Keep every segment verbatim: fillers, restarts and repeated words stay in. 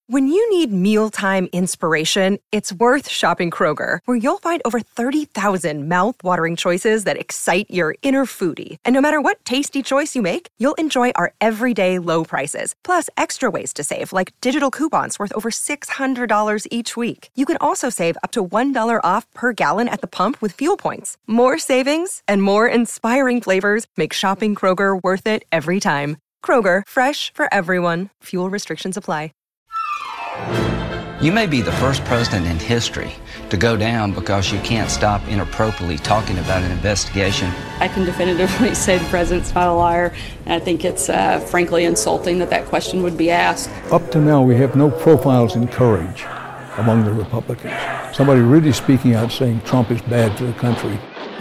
When you need mealtime inspiration, it's worth shopping Kroger, where you'll find over thirty thousand mouth-watering choices that excite your inner foodie. And no matter what tasty choice you make, you'll enjoy our everyday low prices, plus extra ways to save, like digital coupons worth over six hundred dollars each week. You can also save up to one dollar off per gallon at the pump with fuel points. More savings and more inspiring flavors make shopping Kroger worth it every time. Kroger, fresh for everyone. Fuel restrictions apply. You may be the first president in history to go down because you can't stop inappropriately talking about an investigation. I can definitively say the president's not a liar, and I think it's uh, frankly insulting that that question would be asked. Up to now, we have no profiles in courage among the Republicans. Somebody really speaking out saying Trump is bad for the country.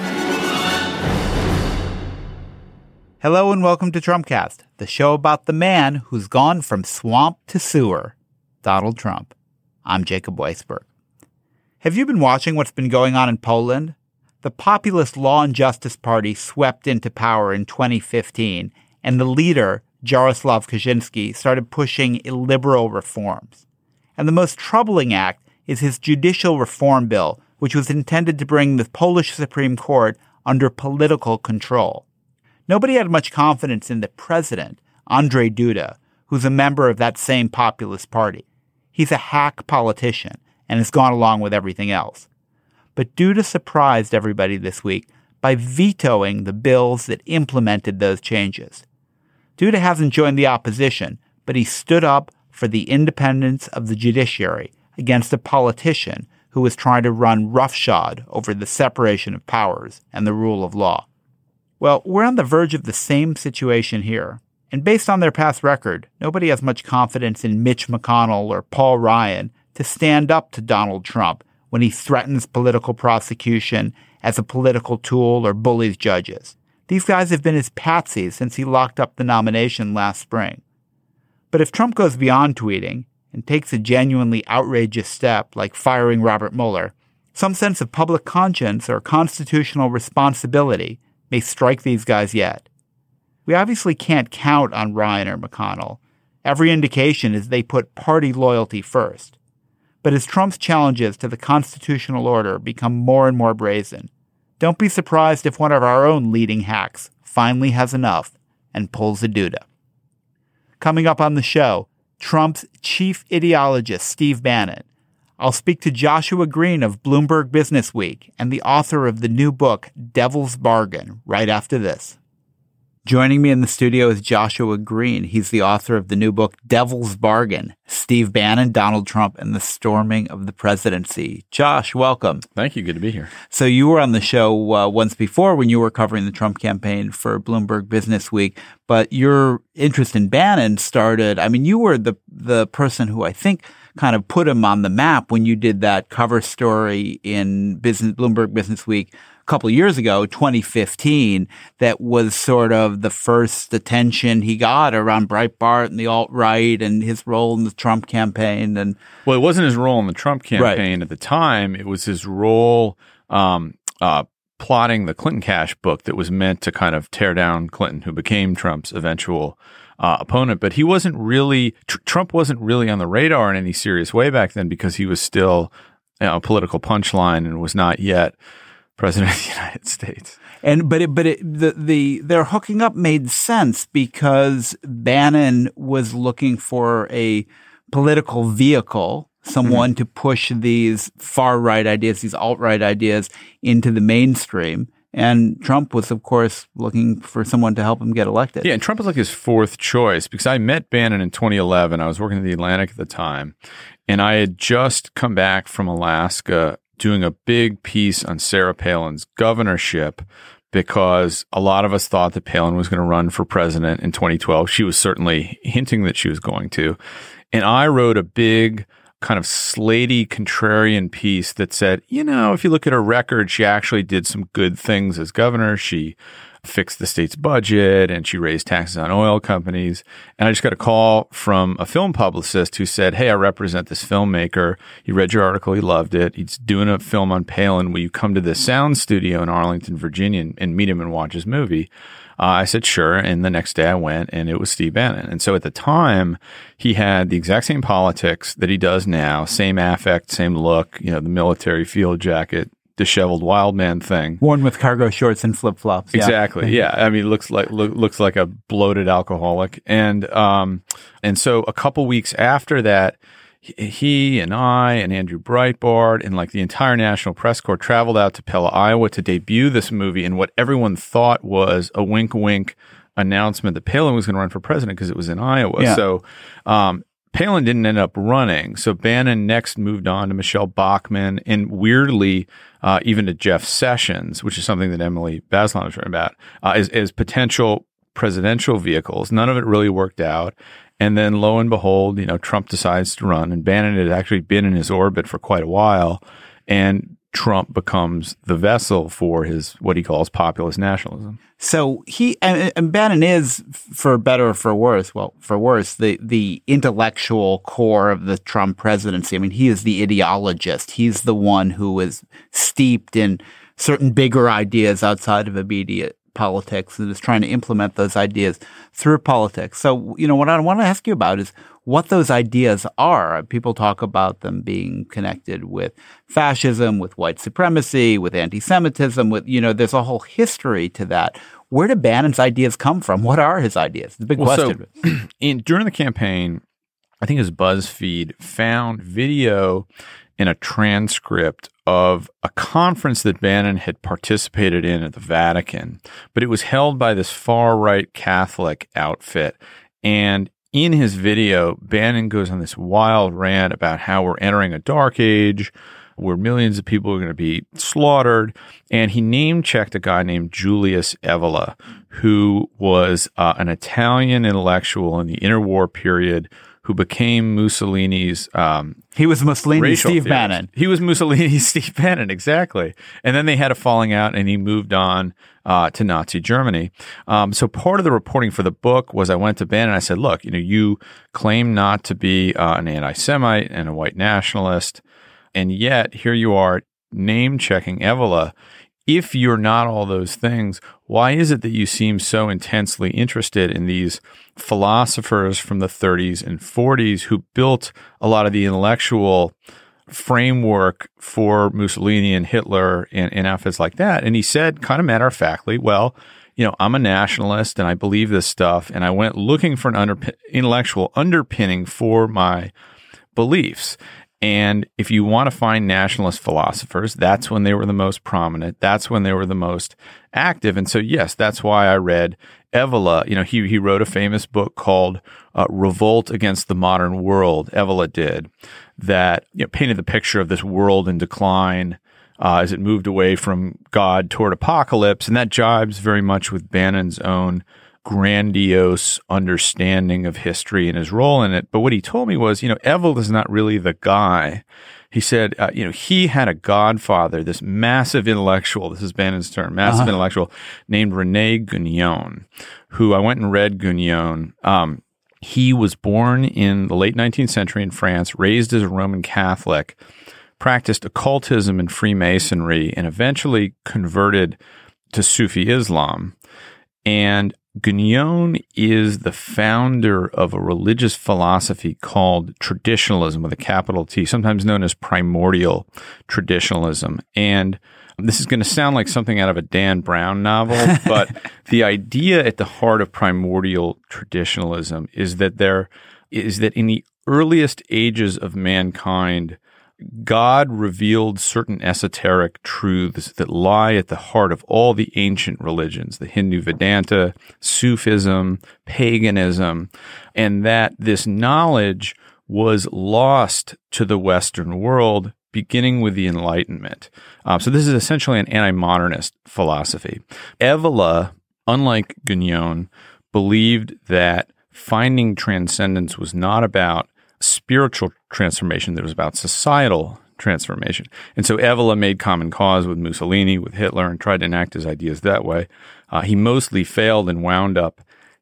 Hello and welcome to Trumpcast, the show about the man who's gone from swamp to sewer, Donald Trump. I'm Jacob Weisberg. Have you been watching what's been going on in Poland? The populist Law and Justice Party swept into power in twenty fifteen, and the leader, Jarosław Kaczynski, started pushing illiberal reforms. And the most troubling act is his judicial reform bill, which was intended to bring the Polish Supreme Court under political control. Nobody had much confidence in the president, Andrzej Duda, who's a member of that same populist party. He's a hack politician and has gone along with everything else. But Duda surprised everybody this week by vetoing the bills that implemented those changes. Duda hasn't joined the opposition, but he stood up for the independence of the judiciary against a politician who was trying to run roughshod over the separation of powers and the rule of law. Well, we're on the verge of the same situation here. And based on their past record, nobody has much confidence in Mitch McConnell or Paul Ryan to stand up to Donald Trump when he threatens political prosecution as a political tool or bullies judges. These guys have been his patsies since he locked up the nomination last spring. But if Trump goes beyond tweeting and takes a genuinely outrageous step like firing Robert Mueller, some sense of public conscience or constitutional responsibility may strike these guys yet. We obviously can't count on Ryan or McConnell. Every indication is they put party loyalty first. But as Trump's challenges to the constitutional order become more and more brazen, don't be surprised if one of our own leading hacks finally has enough and pulls a Duda. Coming up on the show, Trump's chief ideologist, Steve Bannon. I'll speak to Joshua Green of Bloomberg Businessweek and the author of the new book, Devil's Bargain, right after this. Joining me in the studio is Joshua Green. He's the author of the new book, Devil's Bargain, Steve Bannon, Donald Trump, and the Storming of the Presidency. Josh, welcome. Thank you. Good to be here. So you were on the show uh, once before when you were covering the Trump campaign for Bloomberg Businessweek, but your interest in Bannon started, I mean, you were the the person who I think kind of put him on the map when you did that cover story in Business, Bloomberg Businessweek a couple of years ago, twenty fifteen, that was sort of the first attention he got around Breitbart and the alt-right and his role in the Trump campaign. And well, it wasn't his role in the Trump campaign right. at the time. It was his role um, uh, plotting the Clinton Cash book that was meant to kind of tear down Clinton, who became Trump's eventual uh, opponent. But he wasn't really tr- Trump wasn't really on the radar in any serious way back then because he was still you know, a political punchline and was not yet President of the United States. And but it, but it, the the their hooking up made sense because Bannon was looking for a political vehicle, someone mm-hmm. to push these far right ideas, these alt right ideas into the mainstream. And Trump was, of course, looking for someone to help him get elected. Yeah, and Trump was like his fourth choice because I met Bannon in twenty eleven. I was working at The Atlantic at the time, and I had just come back from Alaska doing a big piece on Sarah Palin's governorship because a lot of us thought that Palin was going to run for president in twenty twelve. She was certainly hinting that she was going to. And I wrote a big kind of slatey contrarian piece that said, you know, if you look at her record, she actually did some good things as governor. She fixed the state's budget and she raised taxes on oil companies. And I just got a call from a film publicist who said, hey, I represent this filmmaker. He read your article. He loved it. He's doing a film on Palin. Will you come to the sound studio in Arlington, Virginia and, and meet him and watch his movie? Uh, I said, sure. And the next day I went and it was Steve Bannon. And so at the time, he had the exact same politics that he does now, same affect, same look, you know, the military field jacket, disheveled wild man thing. Worn with cargo shorts and flip-flops. Yeah. Exactly. Yeah. I mean, looks like look, looks like a bloated alcoholic. And um, and so a couple weeks after that, he and I and Andrew Breitbart and like the entire National Press Corps traveled out to Pella, Iowa to debut this movie in what everyone thought was a wink, wink announcement that Palin was going to run for president because it was in Iowa. Yeah. So um, Palin didn't end up running. So Bannon next moved on to Michelle Bachmann and weirdly uh, even to Jeff Sessions, which is something that Emily Bazelon has written about, uh, as, as potential presidential vehicles. None of it really worked out. And then lo and behold, you know, Trump decides to run, and Bannon had actually been in his orbit for quite a while, and Trump becomes the vessel for his, what he calls populist nationalism. So he, and, and Bannon is, for better or for worse, well, for worse, the, the intellectual core of the Trump presidency. I mean, he is the ideologist. He's the one who is steeped in certain bigger ideas outside of immediate politics and is trying to implement those ideas through politics. So, you know, what I want to ask you about is what those ideas are. People talk about them being connected with fascism, with white supremacy, with anti-Semitism, with, you know, there's a whole history to that. Where do Bannon's ideas come from? What are his ideas? The big well, question. So in, during the campaign, I think his BuzzFeed found video in a transcript of a conference that Bannon had participated in at the Vatican, but it was held by this far-right Catholic outfit. And in his video, Bannon goes on this wild rant about how we're entering a dark age, where millions of people are going to be slaughtered. And he name-checked a guy named Julius Evola, who was uh, an Italian intellectual in the interwar period who became Mussolini's um, He was Mussolini's Steve theorist. Bannon. He was Mussolini's Steve Bannon, exactly. And then they had a falling out, and he moved on uh, to Nazi Germany. Um, so part of the reporting for the book was I went to Bannon and I said, look, you know, you claim not to be uh, an anti-Semite and a white nationalist, and yet here you are name-checking Evola. If you're not all those things, why is it that you seem so intensely interested in these philosophers from the thirties and forties who built a lot of the intellectual framework for Mussolini and Hitler and, and outfits like that? And he said, kind of matter-of-factly, well, you know, I'm a nationalist and I believe this stuff, and I went looking for an under, intellectual underpinning for my beliefs. And if you want to find nationalist philosophers, that's when they were the most prominent. That's when they were the most active. And so, yes, that's why I read Evola. You know, he he wrote a famous book called uh, Revolt Against the Modern World, Evola did, that you know, painted the picture of this world in decline uh, as it moved away from God toward apocalypse. And that jibes very much with Bannon's own grandiose understanding of history and his role in it. But what he told me was, you know, Evola is not really the guy. He said, uh, you know, he had a godfather, this massive intellectual, this is Bannon's term, massive uh-huh. intellectual named René Guignon, who I went and read Guignon. Um, he was born in the late nineteenth century in France, raised as a Roman Catholic, practiced occultism and Freemasonry, and eventually converted to Sufi Islam. And Guignon is the founder of a religious philosophy called traditionalism with a capital T, sometimes known as primordial traditionalism. And this is going to sound like something out of a Dan Brown novel, but the idea at the heart of primordial traditionalism is that there is that in the earliest ages of mankind, God revealed certain esoteric truths that lie at the heart of all the ancient religions, the Hindu Vedanta, Sufism, paganism, and that this knowledge was lost to the Western world beginning with the Enlightenment. Uh, so this is essentially an anti-modernist philosophy. Evola, unlike Guignon, believed that finding transcendence was not about spiritual transformation, that was about societal transformation. And so Evola made common cause with Mussolini, with Hitler, and tried to enact his ideas that way. Uh, he mostly failed and wound up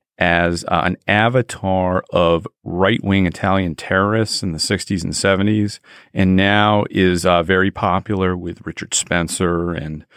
as uh, an avatar of right-wing Italian terrorists in the sixties and seventies, and now is uh, very popular with Richard Spencer and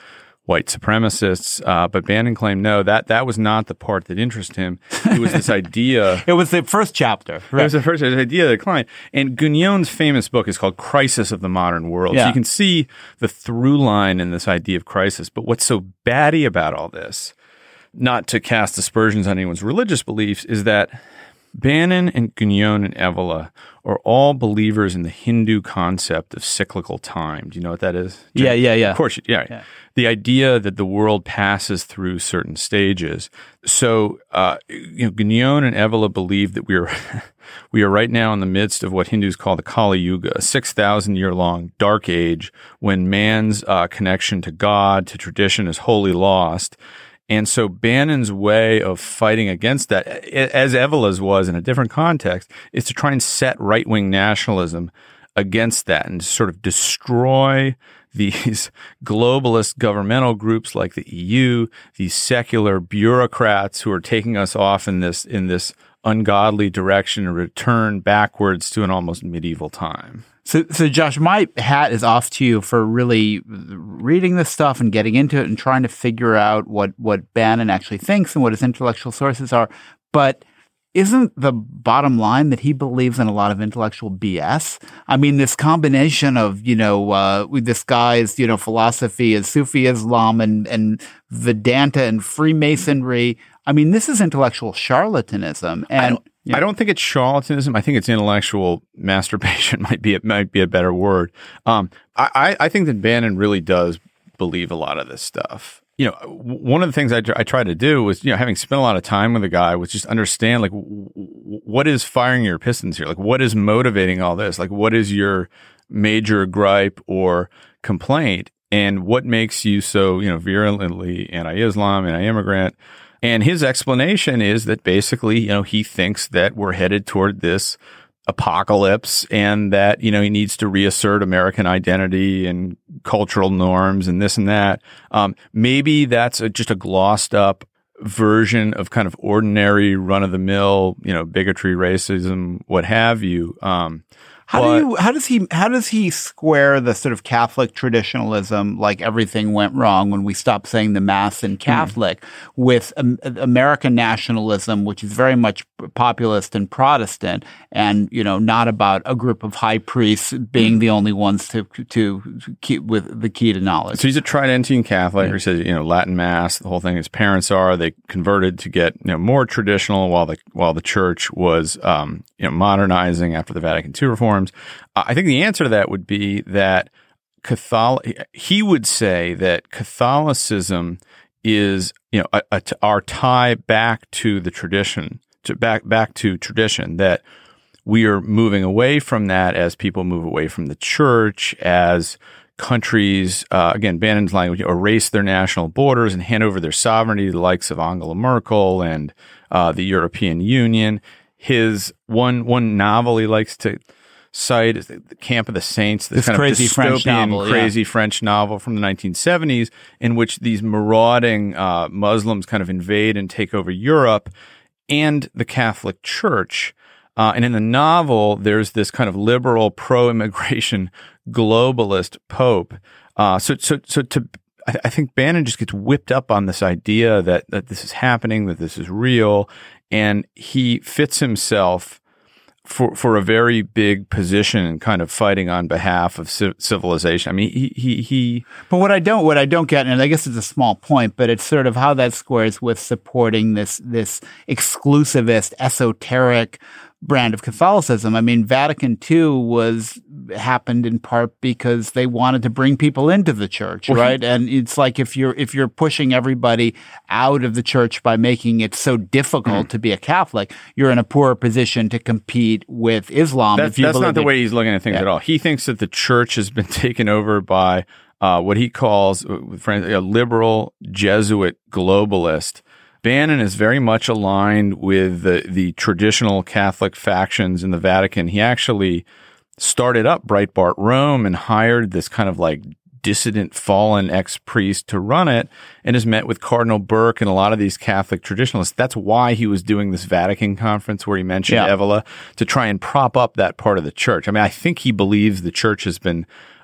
white supremacists. Uh, but Bannon claimed, no, that, that was not the part that interested him. It was this idea. It was the first chapter. Right? It was the first the idea that declined. And Gugnon's famous book is called Crisis of the Modern World. Yeah. So you can see the through line in this idea of crisis. But what's so batty about all this, not to cast aspersions on anyone's religious beliefs, is that Bannon and Gugnon and Evola are all believers in the Hindu concept of cyclical time. Do you know what that is? Yeah, yeah, yeah. Of course, yeah. yeah. The idea that the world passes through certain stages. So, uh, you know, Gugnon and Evola believe that we are we are right now in the midst of what Hindus call the Kali Yuga, a six thousand year long dark age when man's uh, connection to God, to tradition is wholly lost. And so Bannon's way of fighting against that, as Evola's was in a different context, is to try and set right-wing nationalism against that and sort of destroy these globalist governmental groups like the E U, these secular bureaucrats who are taking us off in this in this ungodly direction and return backwards to an almost medieval time. So, so Josh, my hat is off to you for really reading this stuff and getting into it and trying to figure out what, what Bannon actually thinks and what his intellectual sources are. But isn't the bottom line that he believes in a lot of intellectual B S? I mean, this combination of, you know, uh, this guy's, you know, philosophy is Sufi Islam and, and Vedanta and Freemasonry. I mean, this is intellectual charlatanism. And I don't, you know, I don't think it's charlatanism. I think it's intellectual masturbation might be, it might be a better word. Um, I, I think that Bannon really does believe a lot of this stuff. You know, one of the things I, I tried to do was, you know, having spent a lot of time with the guy, was just understand, like, w- what is firing your pistons here? Like, what is motivating all this? Like, what is your major gripe or complaint? And what makes you so, you know, virulently anti-Islam, anti-immigrant? And his explanation is that basically, you know, he thinks that we're headed toward this apocalypse and that, you know, he needs to reassert American identity and cultural norms and this and that. Um, maybe that's a, just a glossed up version of kind of ordinary run of the mill, you know, bigotry, racism, what have you. Um, How but, do you, how does he, how does he square the sort of Catholic traditionalism, like everything went wrong when we stopped saying the Mass in Catholic, mm. with um, American nationalism, which is very much populist and Protestant, and, you know, not about a group of high priests being mm. the only ones to, to keep with the key to knowledge? So he's a Tridentine Catholic, yeah. who says, you know, Latin Mass, the whole thing, his parents are, they converted to get, you know, more traditional while the, while the church was, um, you know, modernizing after the Vatican Two reforms. I think the answer to that would be that Catholic, he would say that Catholicism is, you know, a, a, our tie back to the tradition, to back, back to tradition, that we are moving away from that as people move away from the church, as countries, uh, again, Bannon's language, erase their national borders and hand over their sovereignty to the likes of Angela Merkel and uh, the European Union. His one one novel he likes to cite is the Camp of the Saints, this, this kind crazy of dystopian, French novel, crazy yeah. French novel from the nineteen seventies, in which these marauding uh, Muslims kind of invade and take over Europe and the Catholic Church. Uh, and in the novel, there's this kind of liberal, pro-immigration, globalist pope. Uh, so, so, so to I, I think Bannon just gets whipped up on this idea that that this is happening, that this is real. And he fits himself for for a very big position and kind of fighting on behalf of ci- civilization. I mean, he, he he. But what I don't what I don't get, and I guess it's a small point, but it's sort of how that squares with supporting this this exclusivist, esoteric brand of Catholicism. I mean, Vatican Two was happened in part because they wanted to bring people into the church, well, right? He, and it's like if you're if you're pushing everybody out of the church by making it so difficult mm-hmm. to be a Catholic, you're in a poorer position to compete with Islam. That's, if you that's not the it. way he's looking at things yeah. at all. He thinks that the church has been taken over by uh, what he calls a liberal Jesuit globalist. Bannon is very much aligned with the, the traditional Catholic factions in the Vatican. He actually started up Breitbart Rome and hired this kind of like dissident fallen ex-priest to run it, and has met with Cardinal Burke and a lot of these Catholic traditionalists. That's why he was doing this Vatican conference where he mentioned yeah. Evola, to try and prop up that part of the church. I mean, I think he believes the church has been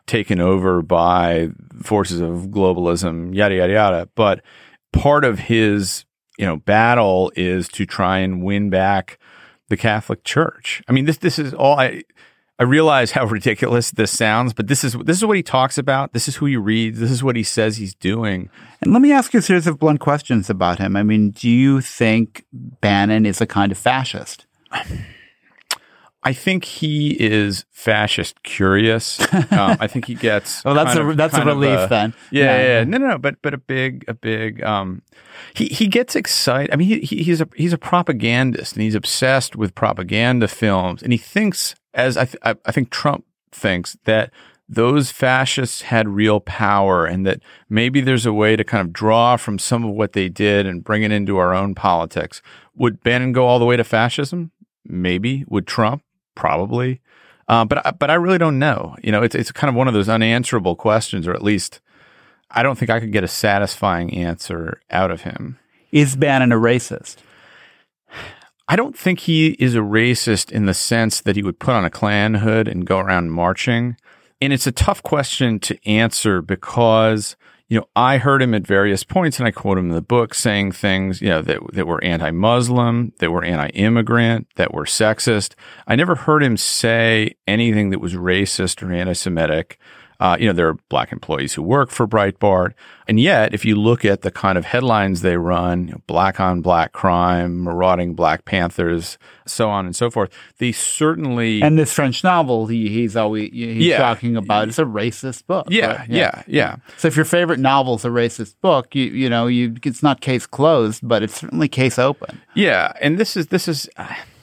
taken over by forces of globalism, yada, yada, yada. But part of his, you know, battle is to try and win back the Catholic Church. I mean, this this is all I I realize how ridiculous this sounds, but this is this is what he talks about. This is who he reads. This is what he says he's doing. And let me ask you a series of blunt questions about him. I mean, do you think Bannon is a kind of fascist? I think he is fascist curious. Um, I think he gets. well, that's kind a of, that's a kind of relief a, then. Yeah, yeah, yeah, yeah. No, no, no. But but a big, a big. Um, he he gets excited. I mean, he, he he's a he's a propagandist, and he's obsessed with propaganda films, and he thinks, as I th- I, I think Trump thinks, that those fascists had real power, and that maybe there's a way to kind of draw from some of what they did and bring it into our own politics. Would Bannon go all the way to fascism? Maybe. Would Trump? Probably. Uh, but but I really don't know. You know, it's it's kind of one of those unanswerable questions, or at least I don't think I could get a satisfying answer out of him. Is Bannon a racist? I don't think he is a racist in the sense that he would put on a Klan hood and go around marching. And it's a tough question to answer because, you know, I heard him at various points, and I quote him in the book, saying things, you know, that that were anti-Muslim, that were anti-immigrant, that were sexist. I never heard him say anything that was racist or anti-Semitic. Uh, you know, there are black employees who work for Breitbart. And yet, if you look at the kind of headlines they run, you know, black on black crime, marauding Black Panthers, so on and so forth, they certainly... And this French novel he, he's always he's yeah. talking about is a racist book. Yeah, right? yeah, yeah, yeah. So if your favorite novel is a racist book, you you know, you it's not case closed, but it's certainly case open. Yeah, and this is, this is,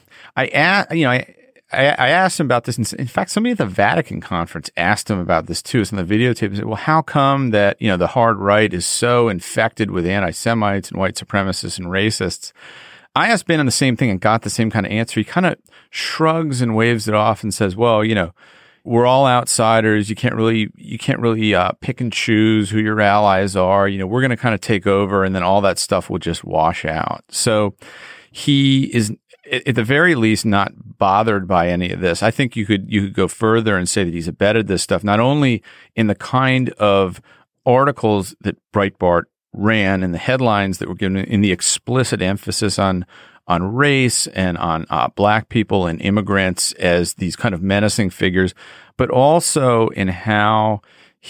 I asked, you know, I, I, I asked him about this. In fact, somebody at the Vatican conference asked him about this too. It's in the videotape. He said, well, how come that, you know, the hard right is so infected with anti-Semites and white supremacists and racists? I asked Bannon the same thing and got the same kind of answer. He kind of shrugs and waves it off and says, well, you know, we're all outsiders. You can't really, you can't really uh, pick and choose who your allies are. You know, we're going to kind of take over, and then all that stuff will just wash out. So he is, at the very least, not bothered by any of this. I think you could you could go further and say that he's abetted this stuff, not only in the kind of articles that Breitbart ran and the headlines that were given in the explicit emphasis on on race and on uh, black people and immigrants as these kind of menacing figures, but also in how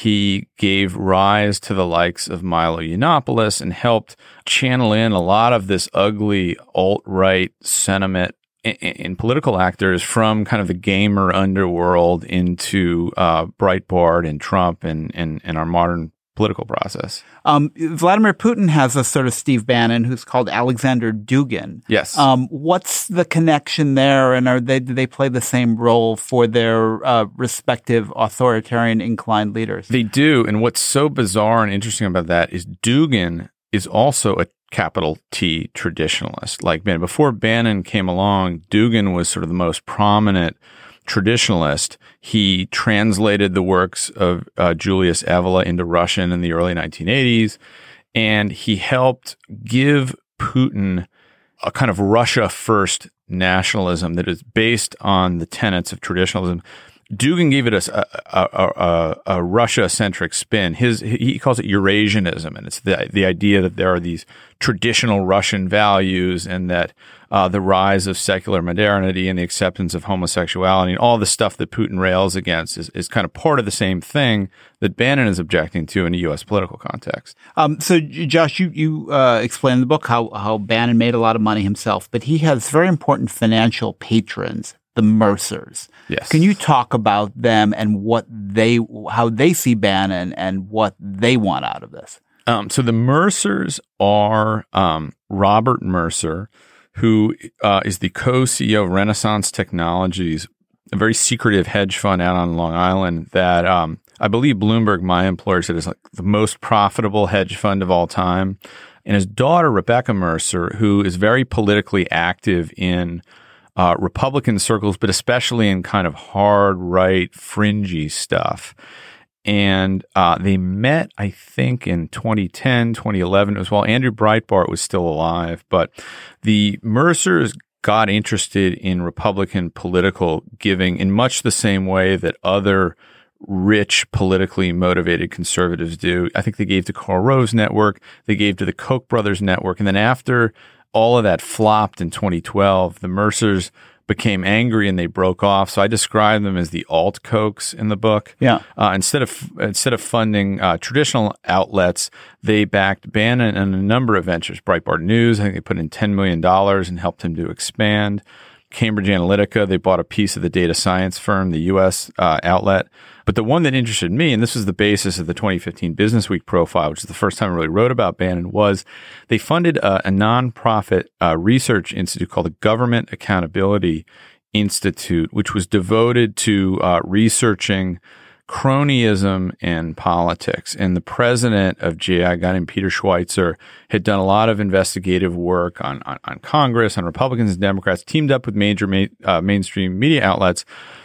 he gave rise to the likes of Milo Yiannopoulos and helped channel in a lot of this ugly alt-right sentiment in, in political actors from kind of the gamer underworld into uh, Breitbart and Trump and, and, and our modern political process. Um, Vladimir Putin has a sort of Steve Bannon who's called Alexander Dugin. Yes. Um, what's the connection there, and are they do they play the same role for their uh, respective authoritarian inclined leaders? They do, and what's so bizarre and interesting about that is Dugin is also a capital T traditionalist. Like Bannon, before Bannon came along, Dugin was sort of the most prominent traditionalist. He translated the works of uh, Julius Evola into Russian in the early nineteen eighties, and he helped give Putin a kind of Russia-first nationalism that is based on the tenets of traditionalism. Dugin gave it a, a, a, a Russia-centric spin. His he calls it Eurasianism, and it's the the idea that there are these traditional Russian values, and that uh, the rise of secular modernity and the acceptance of homosexuality and all the stuff that Putin rails against is, is kind of part of the same thing that Bannon is objecting to in a U S political context. Um, so, Josh, you you uh, explain in the book how how Bannon made a lot of money himself, but he has very important financial patrons, the Mercers. Yes. Can you talk about them and what they, how they see Bannon and what they want out of this? Um, so the Mercers are um, Robert Mercer, who uh, is the co-C E O of Renaissance Technologies, a very secretive hedge fund out on Long Island that um, I believe Bloomberg, my employer, said is like the most profitable hedge fund of all time. And his daughter, Rebecca Mercer, who is very politically active in Uh, Republican circles, but especially in kind of hard right, fringy stuff. And uh, they met, I think, in twenty ten, twenty eleven. It was while Andrew Breitbart was still alive. But the Mercers got interested in Republican political giving in much the same way that other rich, politically motivated conservatives do. I think they gave to Karl Rove's network. They gave to the Koch brothers network. And then after all of that flopped in twenty twelve, the Mercers became angry and they broke off. So I describe them as the alt Kochs in the book. Yeah. Uh, instead of instead of funding uh, traditional outlets, they backed Bannon in a number of ventures. Breitbart News, I think they put in ten million dollars and helped him to expand. Cambridge Analytica, they bought a piece of the data science firm, the U S uh, outlet. But the one that interested me, and this was the basis of the twenty fifteen Business Week profile, which is the first time I really wrote about Bannon, was they funded a, a nonprofit uh, research institute called the Government Accountability Institute, which was devoted to uh, researching cronyism in politics. And the president of G A I, a guy named Peter Schweitzer, had done a lot of investigative work on, on, on Congress, on Republicans and Democrats, teamed up with major ma- uh, mainstream media outlets.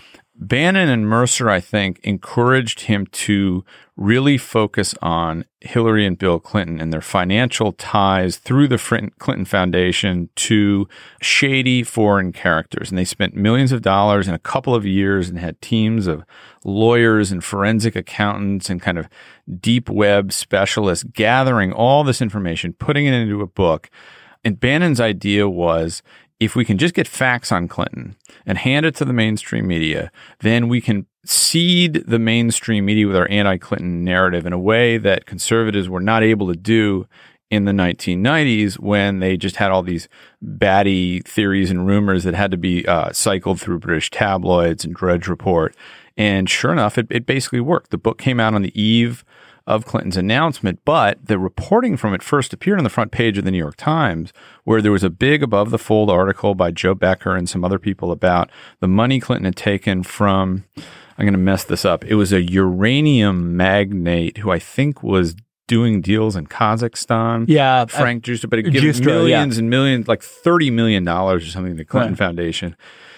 Bannon and Mercer, I think, encouraged him to really focus on Hillary and Bill Clinton and their financial ties through the Clinton Foundation to shady foreign characters. And they spent millions of dollars in a couple of years and had teams of lawyers and forensic accountants and kind of deep web specialists gathering all this information, putting it into a book. And Bannon's idea was, if we can just get facts on Clinton and hand it to the mainstream media, then we can seed the mainstream media with our anti-Clinton narrative in a way that conservatives were not able to do in the nineteen nineties when they just had all these batty theories and rumors that had to be uh, cycled through British tabloids and Drudge Report. And sure enough, it, it basically worked. The book came out on the eve of Clinton's announcement, but the reporting from it first appeared on the front page of the New York Times, where there was a big above-the-fold article by Joe Becker and some other people about the money Clinton had taken from, I'm going to mess this up, it was a uranium magnate who I think was doing deals in Kazakhstan. Yeah. Frank uh, Giustra, but it gave Giustra, millions yeah. and millions, like thirty million dollars or something to the Clinton Right. Foundation.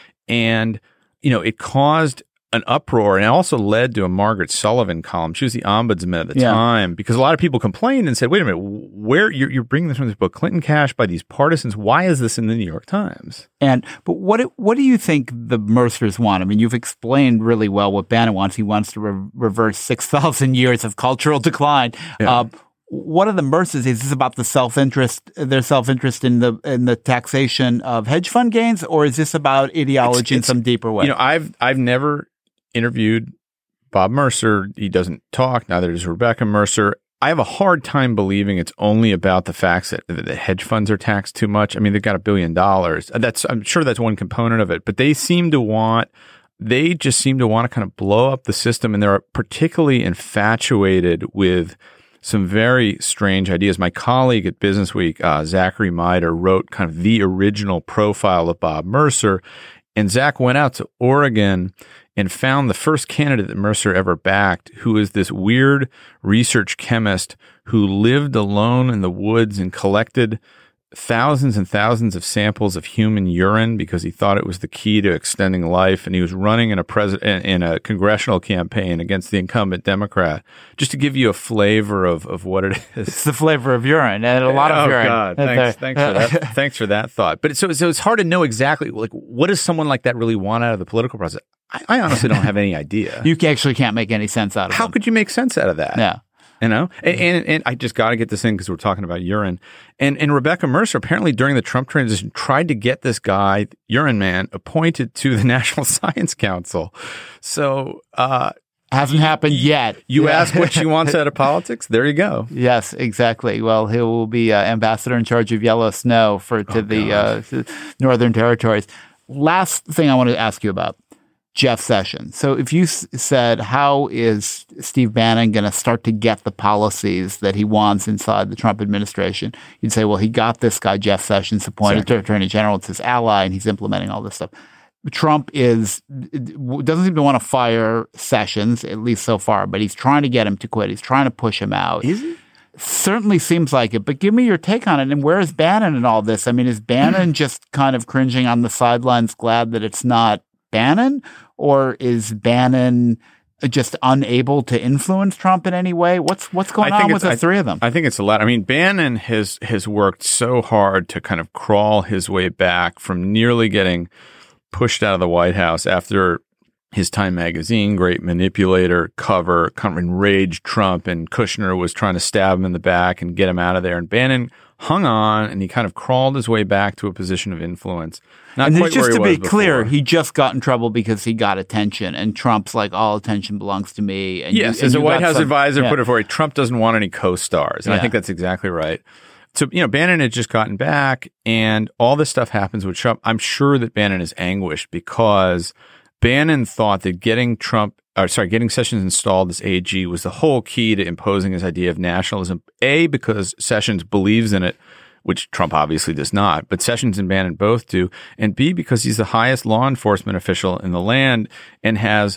And, you know, it caused an uproar, and it also led to a Margaret Sullivan column. She was the ombudsman at the Yeah. time, because a lot of people complained and said, wait a minute, where you're, you're bringing this from this book, Clinton Cash by these partisans. Why is this in the New York Times? And but what what do you think the Mercers want? I mean, you've explained really well what Bannon wants. He wants to re- reverse six thousand years of cultural decline. Yeah. Uh, what are the Mercers? Is this about the self-interest, their self-interest in the in the taxation of hedge fund gains, or is this about ideology It's- in it's- some deeper way? You know, I've I've never interviewed Bob Mercer. He doesn't talk. Neither does Rebecca Mercer. I have a hard time believing it's only about the facts that the hedge funds are taxed too much. I mean, they've got a billion dollars. That's I'm sure that's one component of it, but they seem to want, they just seem to want to kind of blow up the system, and they're particularly infatuated with some very strange ideas. My colleague at Business Week, uh, Zachary Mider, wrote kind of the original profile of Bob Mercer, and Zach went out to Oregon and found the first candidate that Mercer ever backed, who is this weird research chemist who lived alone in the woods and collected thousands and thousands of samples of human urine because he thought it was the key to extending life. And he was running in a president in a congressional campaign against the incumbent Democrat. Just to give you a flavor of, of what it is. It's the flavor of urine, and a lot of oh, urine. God. Thanks, thanks for that. Thanks for that thought. But so, so it's hard to know exactly, like, what does someone like that really want out of the political process? I, I honestly don't have any idea. You actually can't make any sense out of it. How could you make sense out of that? Yeah. You know, and, and, and I just got to get this in because we're talking about urine. And, and Rebecca Mercer apparently during the Trump transition tried to get this guy, Urine Man, appointed to the National Science Council. So, uh, hasn't happened yet. You Yeah. ask what she wants out of politics. There you go. Yes, exactly. Well, he will be uh, ambassador in charge of yellow snow for to Oh, the uh, to Northern Territories. Last thing I want to ask you about. Jeff Sessions. So if you s- said, how is Steve Bannon going to start to get the policies that he wants inside the Trump administration? You'd say, well, he got this guy, Jeff Sessions, appointed Exactly. to Attorney General. It's his ally, and he's implementing all this stuff. Trump is doesn't seem to want to fire Sessions, at least so far, but he's trying to get him to quit. He's trying to push him out. Is he? Certainly seems like it, but give me your take on it. And where is Bannon in all this? I mean, is Bannon just kind of cringing on the sidelines, glad that it's not Bannon? Or is Bannon just unable to influence Trump in any way? What's what's going I think on with it's- the I- three of them? I think it's a lot. I mean, Bannon has has worked so hard to kind of crawl his way back from nearly getting pushed out of the White House after his Time magazine, great manipulator, cover, kind of enraged Trump, and Kushner was trying to stab him in the back and get him out of there. And Bannon hung on, and he kind of crawled his way back to a position of influence. Not and quite just where he to was be clear, before. he just got in trouble because he got attention, and Trump's like, all attention belongs to me. And Yes, you, as and a you White got House some, advisor yeah. put it forward, Trump doesn't want any co-stars. And Yeah. I think that's exactly right. So, you know, Bannon had just gotten back, and all this stuff happens with Trump. I'm sure that Bannon is anguished because Bannon thought that getting Trump, or sorry, getting Sessions installed as A G was the whole key to imposing his idea of nationalism. A, because Sessions believes in it, which Trump obviously does not, but Sessions and Bannon both do. And B, because he's the highest law enforcement official in the land and has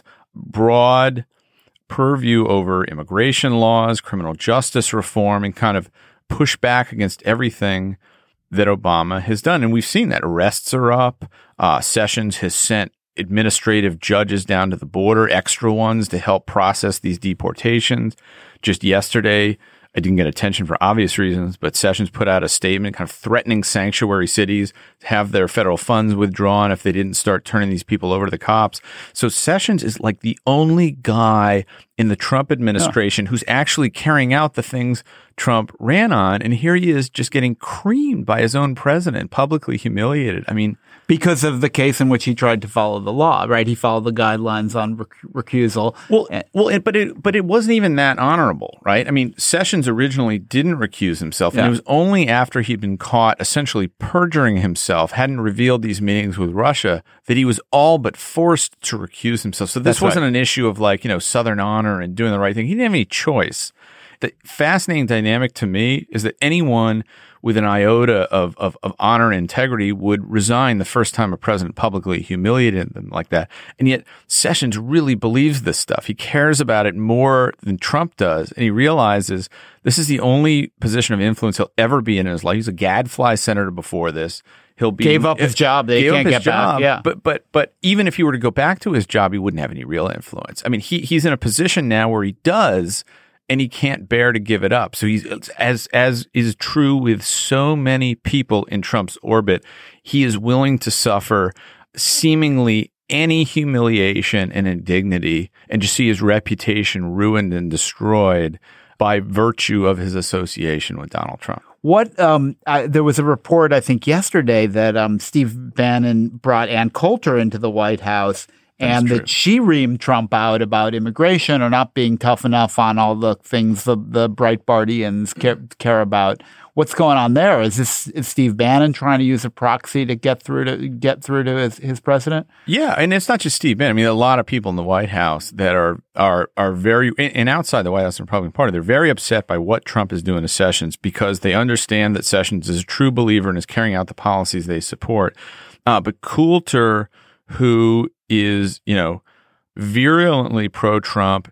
broad purview over immigration laws, criminal justice reform, and kind of push back against everything that Obama has done. And we've seen that. Arrests are up. Uh, Sessions has sent administrative judges down to the border, extra ones to help process these deportations. Just yesterday, I didn't get attention for obvious reasons, but Sessions put out a statement kind of threatening sanctuary cities to have their federal funds withdrawn if they didn't start turning these people over to the cops. So Sessions is like the only guy in the Trump administration yeah. who's actually carrying out the things Trump ran on. And here he is just getting creamed by his own president, publicly humiliated. I mean, because of the case in which he tried to follow the law, right? He followed the guidelines on rec- recusal. Well, well, it, but it but it wasn't even that honorable, right? I mean, Sessions originally didn't recuse himself, yeah. and it was only after he'd been caught essentially perjuring himself, hadn't revealed these meetings with Russia, that he was all but forced to recuse himself. So this That's wasn't right. an issue of like, you know, Southern honor and doing the right thing. He didn't have any choice. The fascinating dynamic to me is that anyone with an iota of, of, of honor and integrity would resign the first time a president publicly humiliated them like that. And yet Sessions really believes this stuff. He cares about it more than Trump does. And he realizes this is the only position of influence he'll ever be in in his life. He's a gadfly senator before this. He'll be gave up his job. They gave can't up his get job, back. Yeah. But but but even if he were to go back to his job, he wouldn't have any real influence. I mean, he he's in a position now where he does, and he can't bear to give it up. So he's as as is true with so many people in Trump's orbit, he is willing to suffer seemingly any humiliation and indignity and just see his reputation ruined and destroyed by virtue of his association with Donald Trump. What um, I, there was a report, I think, yesterday that um, Steve Bannon brought Ann Coulter into the White House, That's and true. that she reamed Trump out about immigration or not being tough enough on all the things the, the Breitbartians care, care about. What's going on there? Is this is Steve Bannon trying to use a proxy to get through to get through to his, his president? Yeah, and it's not just Steve Bannon. I mean, a lot of people in the White House that are are are very and outside the White House and Republican Party, they're very upset by what Trump is doing to Sessions because they understand that Sessions is a true believer and is carrying out the policies they support. Uh, but Coulter, who is, you know, virulently pro-Trump,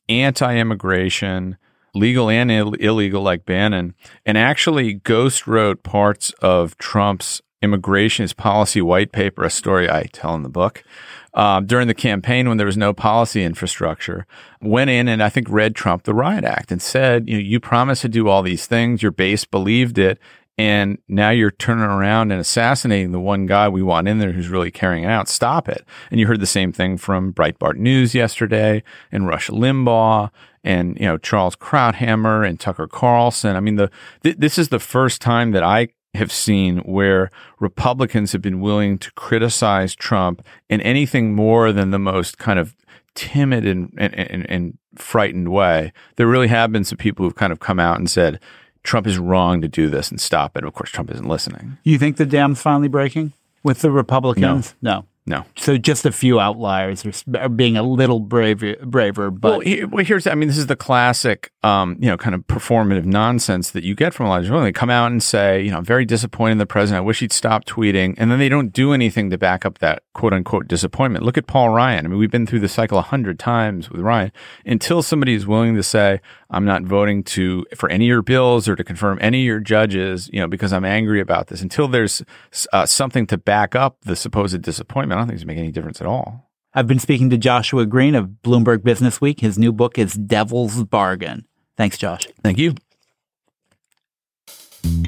anti-immigration, legal and Ill- illegal like Bannon, and actually ghost wrote parts of Trump's immigration policy white paper, a story I tell in the book, uh, during the campaign when there was no policy infrastructure, went in and I think read Trump the Riot Act and said, you know, you promised to do all these things, your base believed it, and now you're turning around and assassinating the one guy we want in there who's really carrying it out. Stop it. And you heard the same thing from Breitbart News yesterday and Rush Limbaugh and, you know, Charles Krauthammer and Tucker Carlson. I mean, the th- this is the first time that I have seen where Republicans have been willing to criticize Trump in anything more than the most kind of timid and, and, and, and frightened way. There really have been some people who've kind of come out and said, Trump is wrong to do this and stop it. Of course, Trump isn't listening. You think the dam's finally breaking with the Republicans? No. no. No. So just a few outliers are being a little braver, braver. But well, here, well, here's, I mean, this is the classic, um, you know, kind of performative nonsense that you get from a lot of people. They come out and say, you know, I'm very disappointed in the president. I wish he'd stop tweeting. And then they don't do anything to back up that quote unquote disappointment. Look at Paul Ryan. I mean, we've been through the cycle a hundred times with Ryan. Until somebody is willing to say, I'm not voting to for any of your bills or to confirm any of your judges, you know, because I'm angry about this. Until there's uh, something to back up the supposed disappointment, I don't think it's making any difference at all. I've been speaking to Joshua Green of Bloomberg Business Week. His new book is Devil's Bargain. Thanks, Josh. Thank you.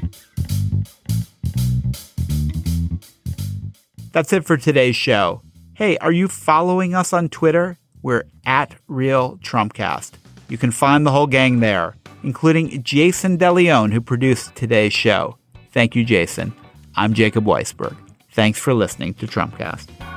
That's it for today's show. Hey, are you following us on Twitter? We're at Real Trumpcast. You can find the whole gang there, including Jason DeLeon, who produced today's show. Thank you, Jason. I'm Jacob Weisberg. Thanks for listening to Trumpcast.